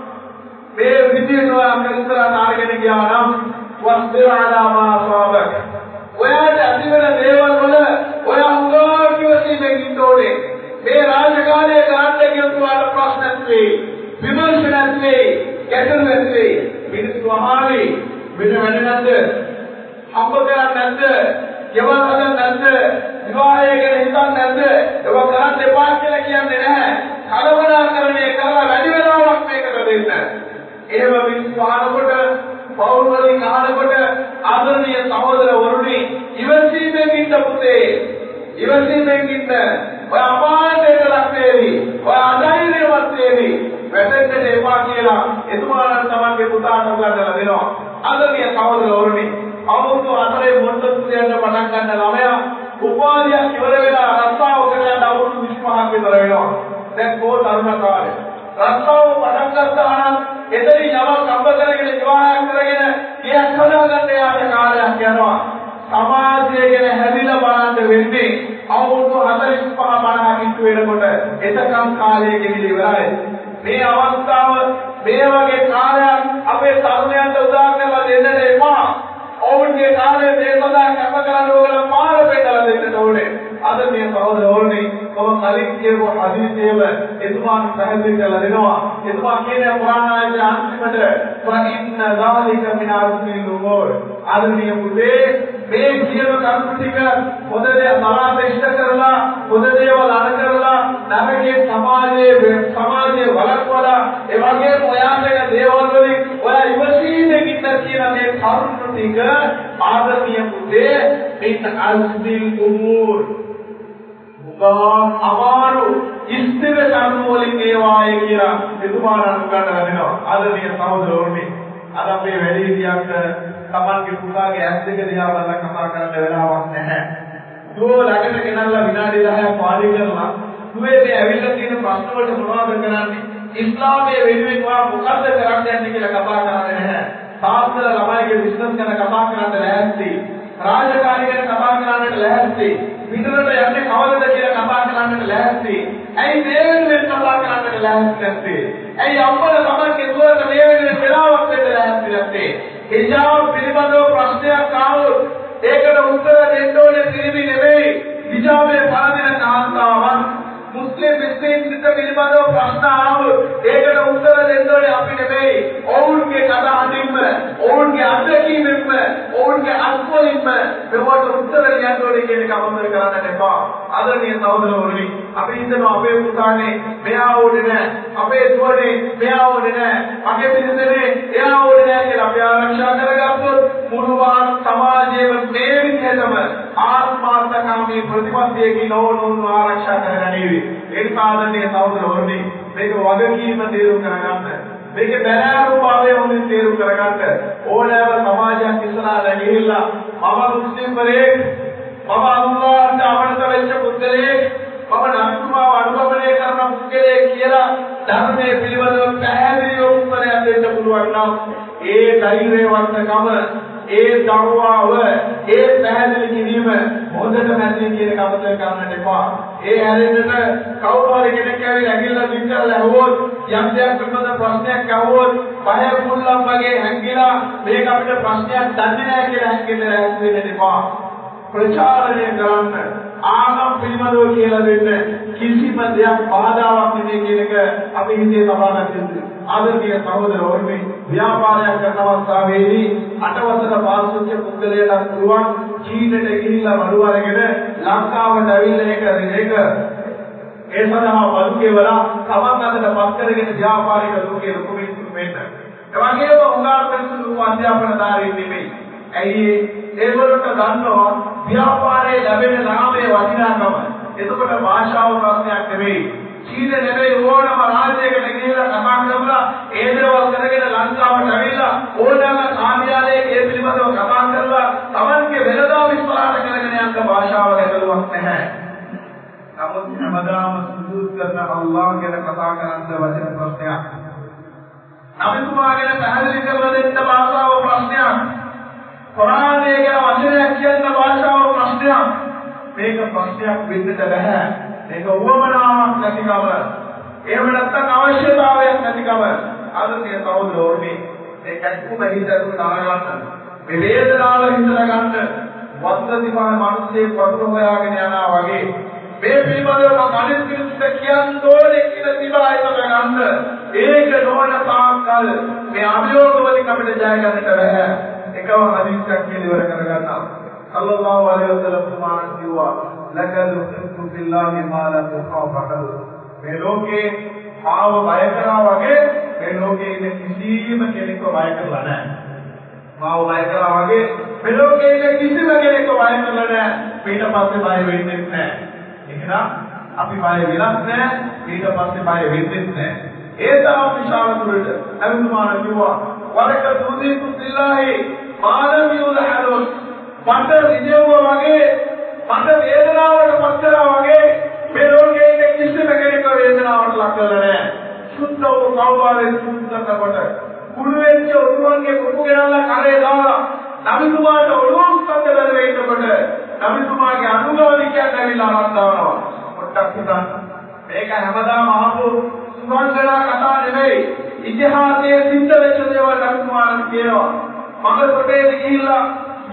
මේ විදිහට අංගිතරාට ආගෙන ගියා නම් වස්තර ආදාමා ස්වාබක ඔයාට අදිවන දේවල් වල ඔයා උගා කිවසීමෙන් ඉන්නෝනේ. මේ රාජකාරිය ගන්න කියුවාට ප්‍රශ්නත් වෙයි විමර්ශනත් වෙයි ගැටලුවත් වෙයි. මිනිස්සු අහාවි වෙන වැඩ නැද්ද හම්බ කරන්නේ නැද්ද යවල් හදන්නේ නැද්ද විවාහය ගැන හිතන්නේ නැද්ද ඒවා කරන්න එපා කියලා කියන්නේ නැහැ. කලබලකරණය කරලා වැඩි වෙලාවක් මේකට දෙන්න. එහෙම මිනිස්සු අහනකොට පෞරුෂලින් අහනකොට ආදරණීය සහෝදරවරුනි ඉවසීමෙන් ඉන්න පුතේ ඉවසීමෙන් ඉන්න ඔය අපායට ලක් වේවි ඔය අධෛර්යවත් වේවි වැටෙන්න එපා කියලා එතුමාලන් තමන්ගේ පුතාට උගන්වලා දෙනවා. ආදරණීය සහෝදරවරුනි අවුරුදු හතරේ මොන්ටෙසෝරියට පටන් ගන්න ළමයා උපාධියක් ඉවර වෙලා රස්සාවකට යන අවුරුදු විසිපහක් විතර වෙනවා. දැන් කො තරුණ කාලේ රස්සාව පටන් ගත්තා නම් එතනින් යමක් අම්බ කරගෙන විවාහයක් කරගෙන ගියක් හදාගන්න යාට කාලයක් යනවා. සමාජය ගැන හැදිලා බලන්න වෙන්නේ අවුරුදු හතළිස් පහ පනහක් ඉක්ු වෙනකොට එතකම් කාලය ගෙවිලි ඉවරයි. මේ අවස්ථාව මේ වගේ කාලයක් අපේ තරුණයන්ට උදා කරලා දෙන්නට එපා. ඔවුන්ගේ කාලය මේ සඳහා කැප කරන ඕගොල්ලෝ පාර පෙන්නලා දෙන්න ඕනේ. අද මේ සහෝදරවරුනි ඔබ කලින් කියපු හදීසේව එතුමාන් පැහැදිලි කරලා දෙනවා. එතුමා කියන්නේ කුරාන ආයතන අන්තිමට වඉන්න ذَلِكَ مِنْ عَزْمِ الْأُمُورِ ආදරණීය පුතේ මේ කියන කරුණු ටික පොද දේ සමාජ ඉෂ්ට කරලා පොද දේවල් අර කරලා නරකයේ සමාජයේ සමාජයේ වලක්වලා ඒ වගේම ඔයාලගේ දේවල් වලින් ඔයා ඉවසීමේ කිත කියන මේ කරුණු ටික ආදරණීය පුතේ මින් අස්බිල් උමූර් අමාරු ඉස්තිර කර්ම වලින් ඒවායේ කියලා එතුමාණන් උගන්වලා දෙනවා. ආදරණීය සහෝදරවරුනි අද අපේ වැඩිහිටියන්ට තමන්ගේ පුතාගේ ඇස් දෙක දිහා බලලා කතා කරන්න වෙලාවක් නැහැ. දුව ළඟට ගෙනල්ලා විනාඩි දහයක් වාඩි කරලා දුවේ මේ ඇවිල්ලා තියෙන ප්‍රශ්න වලට මොනවද කරන්නේ? ඉස්ලාමයේ වෙනුවෙන් ඔයා මොකද්ද කරන්න යන්නේ කියලා කතා කරන්නේ නැහැ. තාත්තලා ළමයිගේ බිස්නස් ගැන කතා කරන්න ලෑස්ති. රාජකාරී ගැන කතා කරන්නට ලෑස්ති. විතරට යන්නේ කවදද කියලා කතා කරන්නට ලෑස්ති. ඇයි මේ වෙනුවෙන් කතා කරන්නට ලෑස්ති නැත්තේ? ඇයි අම්මලා තමන්ගේ දුවට මේ වෙනුවෙන් වෙලාවක් දෙන්න ලෑස්ති නැත්තේ? හිජාබ් පිළිබඳව ප්‍රශ්නයක් ආවොත් ඒකට උත්තර දෙන්න ඕනේ පිළිවි නෙවෙයි. හිජාබේ පාදින කාන්තාවන් මුස්ලිම් විශ්වවිද්‍යාල පිළිබඳව ප්‍රශ්න ආවොත් ඒකට උත්තර දෙන්න ඕනේ අපි නෙවෙයි. ඔවුන්ගේ කතා අඳින්න, ඔවුන්ගේ අත්දැකීමෙන්ම, ඔවුන්ගේ අත්වලින්ම මේවට උත්තර දෙන්න ඕනේ කියන එක අමතක කරන්නට එපා. ආදරණීය සහෝදරවරුනි, අපි හිතනවා අපේ පුතානේ මෙහා ඕනේ නැහැ, අපේ දුවනේ මෙහා ඕනේ නැහැ, අපේ පිරිසනේ එහා ඕනේ නැහැ කියලා අපි ආරක්ෂා කරගත්තොත් මුළු සමාජයේම මේ විදිහටම ආත්මාර්ථකාමී ප්‍රතිපත්තියකින් ඕනෝන් ආරක්ෂා කරගනිවි. ඒ ආදරණීය සහෝදරවරුනි, මේක වගකීම තේරුම් කරගන්න. මේක බැලෑරුභාවය හොඳින් තේරුම් කරගන්න. ඕනෑම සමාජයක් ඉස්සරහට ගිහිල්ලා මම මුස්ලිම් වරේක්, මම අල්ලාහ්ට අවනත වෙච්ච පුද්ගලයෙක්, මම නබිතුමාව අනුගමනය කරන පුද්ගලයෙක් කියලා ධර්මයේ පිළිබඳව පැහැදිලි උත්තරයක් දෙන්න පුළුවන් නම් ඒ ධෛර්යවන්තකම, ඒ දරුවාව, ඒ පැහැදිලි කිරීම හොඳට නැති කියන කමතක කරන්නට එපා. ඒ හැරෙන්නට කවුරු හරි කෙනෙක් ඇවිල්ලා ඇගිල්ලා දික්කලා ඇහුවොත් යම් දෙයක් පිළිබඳ ප්‍රශ්නයක් ඇහුවොත් පහය මුල්ලම් වගේ හැංගිලා මේක අපිට ප්‍රශ්නයක් දන්නේ නැහැ කියලා හැංගෙන්න රැස් වෙන්න එපා. ප්‍රචාරණය කරන්න, ආගම් පිළිබඳව කියලා දෙන්න කිසිම දෙයක් බාධාවක් නෙමෙයි කියන එක අපි හිතේ තබා ගන්න. ආදරණීය සහෝදරවරුනි, ව්‍යාපාරයක් කරන අවස්ථාවේදී අටවසර පාසුච්ච පුද්ගලයාට පුළුවන් චීනට ගිහිල්ලා වළු අරගෙන ලංකාවට ඇවිල්ලා ඒක ඒක ඒ සඳහා වළු කෙවලා තමන් අතට පස් කරගෙන ව්‍යාපාරික ලෝකයේ ලොකු මිනිස්සු වෙන්න. ඒ වගේම උගාර මිනිස්සු අධ්‍යාපනධාරීන් නෙමෙයි. ඇයි ඒගොල්ලන්ට දන්නවා ව්‍යාපාරයේ ලැබෙන ලාභයේ වටිනාකම. එතකොට භාෂාව ප්‍රශ්නයක් නෙමෙයි. චීන නෙමෙයි ඕනම රාජ්‍යයකට ගිහිල්ලා කතා කරලා ඒ දේවල් කරගෙන ලංකාවට ඇවිල්ලා ඕනම කාර්යාලයක ඒ පිළිබඳව කතා කරලා Tamanගේ වෙනදා විස්තරාට කරගෙන යන්න භාෂාව ගැටලුවක් නැහැ. නමුත් හැමදාම සුදුසු කරන අල්ලාහ් ගැන කතා කරන්න වචන ප්‍රශ්නයක්. නබිතුමා ගැන පැහැදිලි කරලා දෙන්න භාෂාව ප්‍රශ්නයක්. කුරානයේ ගැන වචනයක් කියන්න භාෂාව ප්‍රශ්නයක්. මේක ප්‍රශ්නයක් වෙන්නට බෑ. මේක උවමනාවක් නැතිකම, එහෙම නැත්නම් අවශ්‍යතාවයක් නැතිකම. ආදරණීය සහෝදරවරුනි, මේ කැක්කුම හිතට දාගන්න, මේ වේදනාව හිතලා ගන්න, වත්තදිපා මිනිස්සේ පතුරු හොයාගෙන යනවා වගේ මේ පිළිබඳව කලින් පිළිතුර කියන්න ඕනේ කියලා තිබා හිතට ගන්න. ඒක නොවන තාක්කල් මේ අභියෝග වලින් අපිට ජය ගන්නට බැහැ. එකම හදිස්සියක් කියලා ඉවර කරගන්නවා. සල්ලල්ලාහු අලයිහි වසල්ලම් තුමාණන් කිව්වා ලකද උත්තු බිල්ලාහි මාලා තුඛාෆහල්. මේ ලෝකේ ආව බය කරා වගේ මේ ලෝකේ ඉන්න කිසිම කෙනෙක්ව බය කරලා නැහැ. මාව බය කරා වගේ මේ ලෝකේ ඉන්න කිසිම කෙනෙක්ව බය කරලා නැහැ. ඊට පස්සේ බය වෙන්නේ නැහැ. එහෙනම් අපි බය වෙලක් නැහැ. ඊට පස්සේ බය වෙන්නේ නැහැ. ඒ තරම් විශාල දුරට අනුමාන කිව්වා වලක දුදීතු බිල්ලාහි මාලම් යුදහලුන්. මට විජයව වගේ, මට වේදනාවට පත් කරා වගේ මේ ලෝකයේ ඉන්න කිසිම කෙනෙක් වේදනාවට ලක් කරලා නැහැ. සුද්ධ වූ කවුරුහරි සුද්ධකවට කුළු වෙච්ච උතුමන්ගේ කුපු ගෙනල්ලා කරේ දාලා නබිතුමාට ඔළුව උස්සන්න බැරි වෙන්නකොට නබිතුමාගේ අනුගාමිකයන් ඇවිල්ලා ආරම්භවනවා. පොට්ටක් හිතන්න. මේක හැමදාම අහපු සුවන්දනා කතා නෙවෙයි. ඉතිහාසයේ සිද්ධ වෙච්ච දේවල් නබිතුමාට කියනවා. මඟ කොටේ ගිහිල්ලා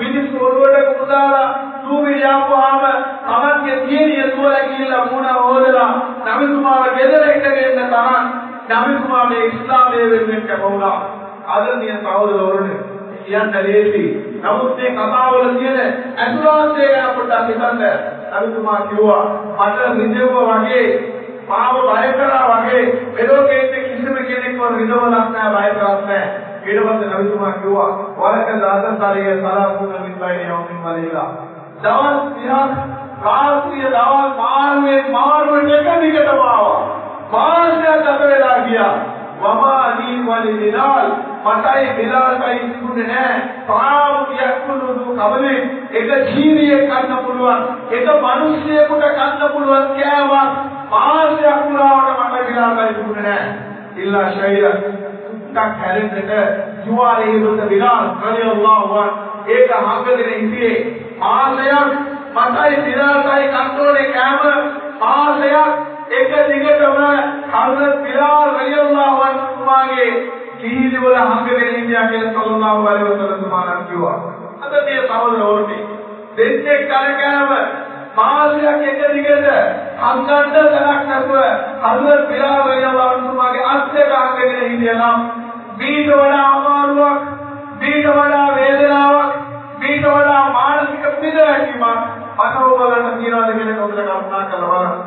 මිනිස් ඔරුවට කුදාලා සූවිලි ආපුවාම තමන්ගේ තියෙන යතුවල කියලා මුණ හොදලා නබිතුමාව ගෙදර ඉඳගෙන ඉන්න තරම් නබිතුමා මේ ඉස්ලාමයේ වෙනුවෙන් කැපවුණා. ආදරණීය සහෝදරවරුනි කියන්න ලේසි. නමුත් මේ කතාවල තියෙන අතුලාන්තය ගැන පොඩ්ඩක් හිතන්න. නබිතුමා කිව්වා මට රිදෙව්වා වගේ පාව බය කරා වගේ මෙලෝකයේ කිසිම කෙනෙක්ව රිදවලක් නැහැ බය කරන්නේ නැහැ. ඊට පස්සේ නබිතුමා කිව්වා වරක දාසතරිය සලාතුන මිත්‍රයි යෝමින් වලීලා. දවස් තිහක් රාත්‍රිය දවල් මාරුවේ මාරුවේ එක දිගටම ආවා. මාසයක් ගත වෙලා ගියා. වමාදී වලි බිලාල් මටයි බිලාල්ටයි තිබුණේ නැහැ. පාව කියක්කුණු කවලේ එක ජීවියෙක් කන්න පුළුවන් එක මිනිසියෙකුට කන්න පුළුවන් කෑමක් මාසයක් පුරාවට මට බිලාල්ටයි තිබුණේ නැහැ. ඉල්ලා ශෛර ටක් හැරෙන්නට ජුවාලේ වුණ බිලාල් රලියල්ලාහු අන්හු ඒක හංගගෙන හිටියේ මාසයක් මටයි බිලාල්ටයි කන්ටෝලේ කෑම මාසයක් එක දිගටම හර්රත් බිලාල් රලියල්ලාහු අන්හු තුමාගේ කීලි වල හංගගෙන ඉන්දියා කියලා සල්ලල්ලාහු අලයිහි වසල්ලම් තුමාණන් කිව්වා. අද මේ සහෝදරවරුනි දෙන්නේ කලකෑම මාසයක් එක දිගට හංගන්න තරක් නැතුව හර්රත් බිලාල් රලියල්ලාහු අන්හු තුමාගේ අත්දැක හංගගෙන හිටියා නම් මේක වඩා අමාරුවක් මේක වඩා වේදනාවක් මේක වඩා මානසික පීඩාවක්ම අතෝබලන්න තියනවාද කියන එක උදේට කල්පනා කරලා බලන්න.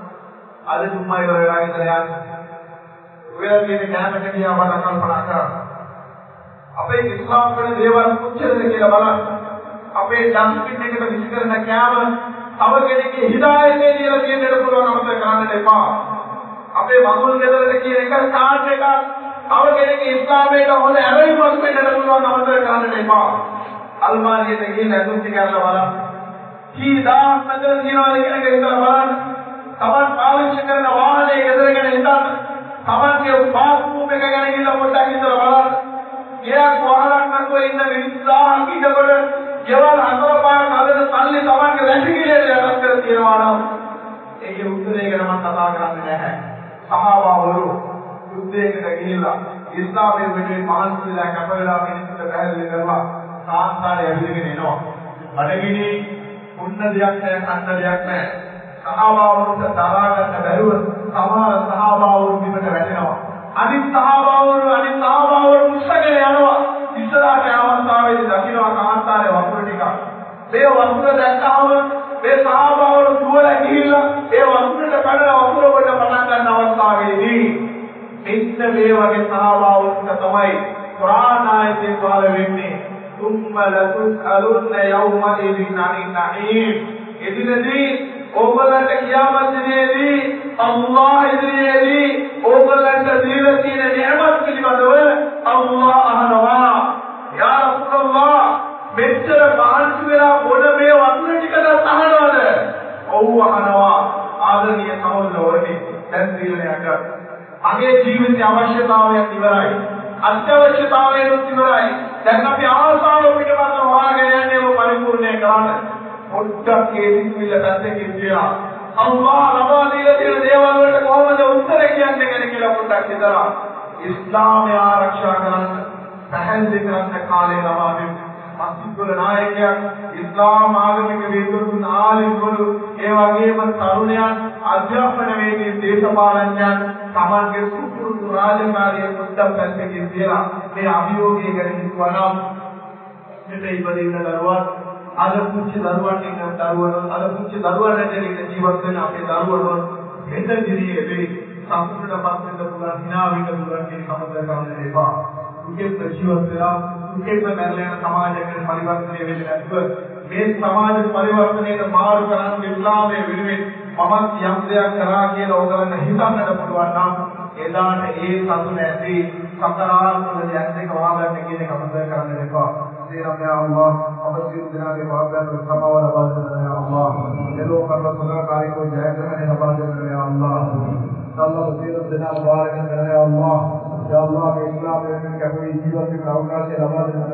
අද තුම්මයි වෙලා ඉඳලා යන්නේ. ඔයලා කියන්නේ කැමරට ගියා වඩා කල්පනා කරා. අපේ ඉස්ලාම් වල දේවල් කොච්චරද කියලා බලන්න. අපේ ඩස්බින් එකට විසි කරන කැම තව කෙනෙක්ගේ හිදායතේ කියලා කියන්නට පුළුවන් අපිට කරන්න එපා. අපේ මඟුල් ගෙදරට කියන එක කාඩ් එකක් තව කෙනෙක්ගේ ඉස්ලාමයට හොඳ ඇරෙයිමක් වෙන්නට පුළුවන් අපිට කරන්න එපා. අල්මාරියට ගිහින් ඇතුල් ටික අරලා බලන්න. කී දාස් නගර තියනවාද කියන එක හිතලා බලන්න. තමන් පාවිච්චි කරන වාහනේ ගෙදර ගැන හිතන්න. තමන්ගේ පාස්පෝර්ට් එක ගැන කියලා පොඩ්ඩක් හිතලා බලන්න. ගියක් වහලක් නැතුව ඉන්න විශ්වාස කීකට ගෙවල් හතර පහක් හදන සල්ලි තමන්ගේ වැසිකිළියට යටත් කර තියනවා නම් ඒකේ උත්තරේ ගැන මම කතා කරන්නේ නැහැ. සහාබාවරු යුද්ධයකට ගිහිල්ලා ඉස්ලාමයේ වෙනුවෙන් මහන්සිලා කැප වෙලා මිනිස්සුන්ට පැහැදිලි කරලා සාන්තාරය ඇවිදගෙන එනවා. අඩගිනි මුන්න දෙයක් නැහැ කන්න දෙයක් නැහැ. සහාබාවරුන්ට දරා ගන්න බැරුව සමහර සහාබාවරු බිමට වැටෙනවා. අනිත් සහාබාවරු අනිත් සහාබාවරු මුස්සගෙන යනවා. ඉස්සරහට අවස්ථාවේදී දකින්නවා කාන්තාරයේ වතුර ටිකක්. මේ වතුර දැක්කම මේ සහාබාවරු දුවලා ගිහිල්ලා ඒ වතුරට කඩලා වතුර කොට පටන් ගන්න අවස්ථාවේදී මෙන්න මේ වගේ සහාබාවරුන්ට තමයි කුරාන් ආයතේ පහළ වෙන්නේ. ثُمَّ لَتُسْأَلُنَّ يَوْمَئِذٍ عَنِ النَّعِيمِ එදිනදී ඕගොල්ලන්ට කියාමත් දිනේදී අල්ලාහ් ඉදිරියේදී ඕගොල්ලන්ට දීලා තියෙන නියමත් පිළිබඳව අල්ලාහ් අහනවා. යා රසූලල්ලාහ් මෙච්චර මහන්සි වෙලා මොන මේ වතුර ටිකද අහනවද? ඔව් අහනවා. ආදරණීය සහෝදරවරුනි දැන් තීරණයක් ගන්න. අගේ ජීවිතයේ අවශ්‍යතාවයන් ඉවරයි. අත්‍යවශ්‍යතාවයන් ඉවරයි. දැන් අපි ආසාව පිටපත හොයාගෙන යන්නේ ඔය පරිපූර්ණේ කරන්න. පොඩ්ඩක් ඒ සිතුවිල්ල පැත්තකින් තියලා අල්ලාහ් ලබා දීලා තියෙන දේවල් වලට කොහොමද උත්තර කියන්නේ ගැන කියලා පොඩ්ඩක් හිතලා ඉස්ලාමය ආරක්ෂා කරන්න පැහැදිලි කරන්න කාලය ලබා දෙන්න. මස්ජිදුල් නායකයන් ඉස්ලාම් ආගමික විද්වතුන් ආලිම්වරු ඒ වගේම තරුණයන් අධ්‍යාපන වේදී දේශපාලනඥයන් තමන්ගේ සුපුරුදු රාජකාරිය පොඩ්ඩක් පැත්තකින් තියලා මේ අභියෝගය ගැන හිතුවනම් මෙතන ඉපදින්න දරුවන් අද පුංචි දරුවන් ඉන්න දරුවෝ අද පුංචි දරුවන් ඇතුළේ ඉන්න ජීවත් වෙන අපේ දරුවෝ හෙට දිනේ සම්පූර්ණපත් වෙන්න පුළුවන් hina වෙන්න පුළුවන් කියන සමතය ගන්න එපා. දුකේ ජීවත් වෙලා දුකේ මැරෙන සමාජයකට පරිවර්තනය වෙන්නේ නැතුව මේ සමාජ පරිවර්තනයට මාරු කරන ඉස්ලාමයේ විරුද්ධ මමත් යම් දෙයක් කරා කියලා ඕගලන්ට හිතන්නට පුළුවන් නම් එදාට ඒ සතුන ඇති සතරාත්මක දෙයක් දෙක වහගන්න කියන එක අමතක කරන්න එපා. तेरा या अल्लाह अवश्य दिना के वागन समाव लबा देना या अल्लाह येलो कर्म सदा कार्य को जय करने लबा देना या अल्लाह अल्लाह तेरा दिना मुबारक करना या अल्लाह या अल्लाह के इस्लाम में के कोई जीवन के अवकाश से लबा देना